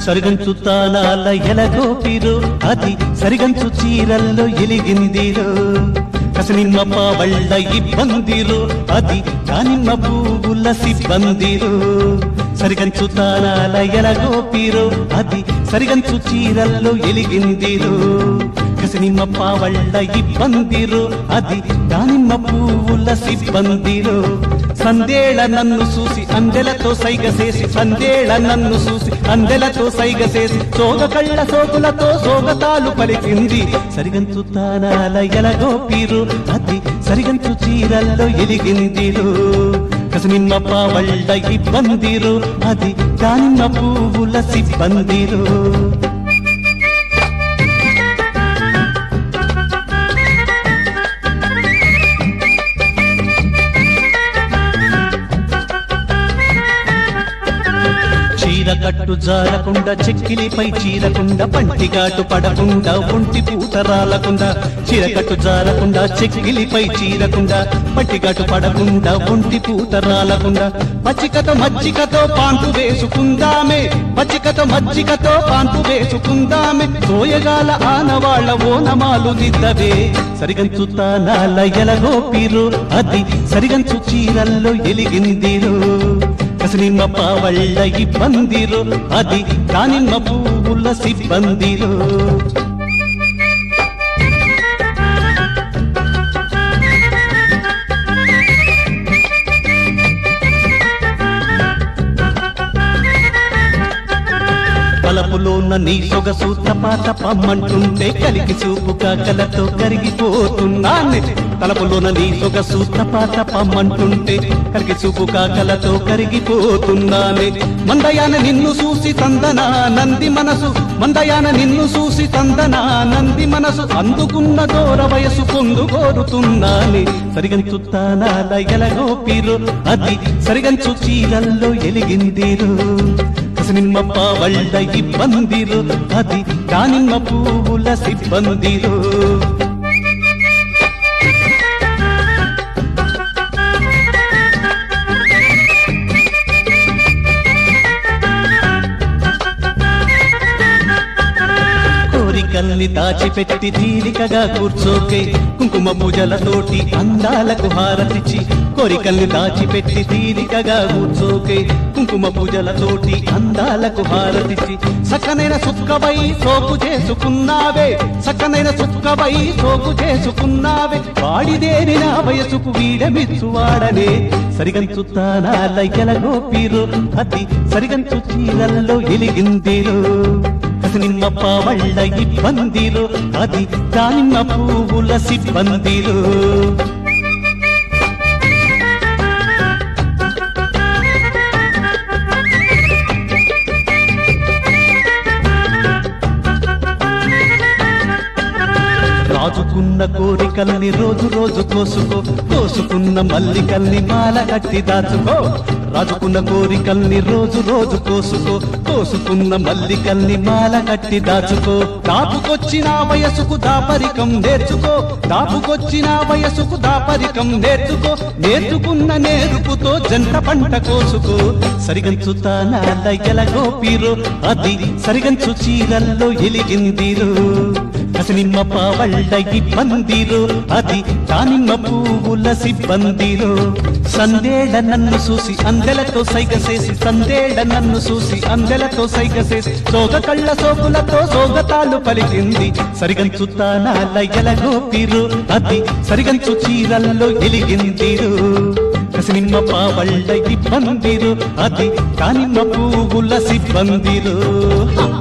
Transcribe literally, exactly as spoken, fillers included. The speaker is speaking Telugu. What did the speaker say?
సరిగంచు తానాల ఎలగోపిరు అది సరిగంచు చీరల్లో ఎలిగిందిరో కసనిమ్మ పావళ్ళ ఇబ్బందిరో అది దానిమ్మ పువ్వుల సిబ్బందిరో సరిగంచు తానాల ఎలగోపిరు అది సరిగంచు చీరల్లో ఎలిగిందిరో కసనిమ్మ పావళ్ళ ఇబ్బందిరో అది దానిమ్మ పువ్వుల సిబ్బందిరో సందేళ నన్ను చూసి అందెలతో సైగ చేసి సందేళ నన్ను చూసి అందెలతో సైగ చేసి సోగ కళ్ళ సోకులతో సోగతాలు పలికింది సరిగంచు తానాల ఎలగోపిరు అది సరిగంచు చీరల్లో ఎలిగిందిరో కసనిమ్మ పావళ్ళ ఇబ్బందిరో అది దానిమ్మ పువ్వుల సిబ్బందిరో చీరకట్టు జారకుండా చెక్కిలిపై చీరకుండా పంటిగాటు పడకుండా ఒంటి పూట రాలకుండా చీరకట్టు జారకుండా చెక్కిలిపై చీరకుండా పంటిగాటు పడకుండా ఒంటి పూట రాలకుండా పచ్చికతో మజ్జికతో పాంటు వేసుకుందామే పచ్చికతో మజ్జికతో పాంటు వేసుకుందామే సోయగాల ఆనవాళ్ల ఓనమాలు దిద్దవే సరిగంచు తానాల ఎలగోపిరు అది సరిగంచు చీరల్లో ఎలిగిందిరో కసనిమ్మ పావళ్ళ ఇబ్బందిరో అది దానిమ్మ పువ్వుల సిబ్బందిరో తలపులోన నీ సొగసు తపా తపమ్మంటుంటే కలిగి చూపు కాకలతో కరిగిపోతున్నానే తలపులోన నీ సొగసు తపా తపమ్మంటుంటే కలిగి చూపు కాకలతో కరిగిపోతున్నానే మందయాన నిన్ను చూసి తందనా నంది మనసు మందయాన నిన్ను చూసి తందనా నంది మనసు అందుకున్న దూర వయసు పొందుకోరుతున్నానే సరిగంచు తానాల ఎలగోపిరు అది సరిగంచు చీరల్లో ఎలిగిందిరో కసనిమ్మ పావళ్ళ ఇబ్బందిరో అది దానిమ్మ పువ్వుల సిబ్బందిరో కోరికల్ని దాచిపెట్టి తీరికగా కూర్చోకే కుంకుమ పూజలతోటి అందాలకు హారతిచ్చి కోరికల్ని దాచిపెట్టి తీరికగా కూర్చోకే కుంకుమ పూజలతోటి అందాలకు హారతిచ్చి సక్కనైన సుక్కవై సోకు చేసుకున్నావే సక్కనైన సుక్కవై సోకు చేసుకున్నావే వాడిదేని నా వయసుకు వీడమిచ్చువాడనే సరిగంచు తానాల ఎలగోపిరు అది సరిగంచు చీరల్లో ఎలిగిందిరో కసనిమ్మ పావళ్ళ ఇబ్బందిరో అది దానిమ్మ పువ్వుల సిబ్బందిరో రాజుకున్న కోరికల్ని రోజు రోజు కోసుకో కోసుకున్న మల్లికల్ని మాల కట్టి దాచుకో రాజుకున్న కోరికల్ని రోజు రోజు కోసుకో కోసుకున్న మల్లికల్ని మాల కట్టి దాచుకో దాపుకొచ్చిన వయసుకు దాపరికం నేర్చుకో దాపుకొచ్చిన వయసుకు దాపరికం నేర్చుకో నేర్చుకున్న నేర్పుతో జంట పంట కోసుకో సరిగంచు తానాల ఎలగోపిరు అది సరిగంచు చీరల్లో ఎలిగిందిరో కసనిమ్మ పావళ్ళ ఇబ్బందిరో అది దానిమ్మ పువ్వుల సిబ్బందిరో సందేళ నన్ను చూసి అందెలతో సైగ చేసి సందేళ నన్ను చూసి అందెలతో సైగ చేసి సోగ కళ్ళ సోకులతో సోగతాలు పలికింది సరిగంచు తానాల ఎలగోపిరు అది సరిగంచు చీరల్లో ఎలిగిందిరో కసనిమ్మ పావళ్ళ ఇబ్బందిరో అది దానిమ్మ పువ్వుల సిబ్బందిరో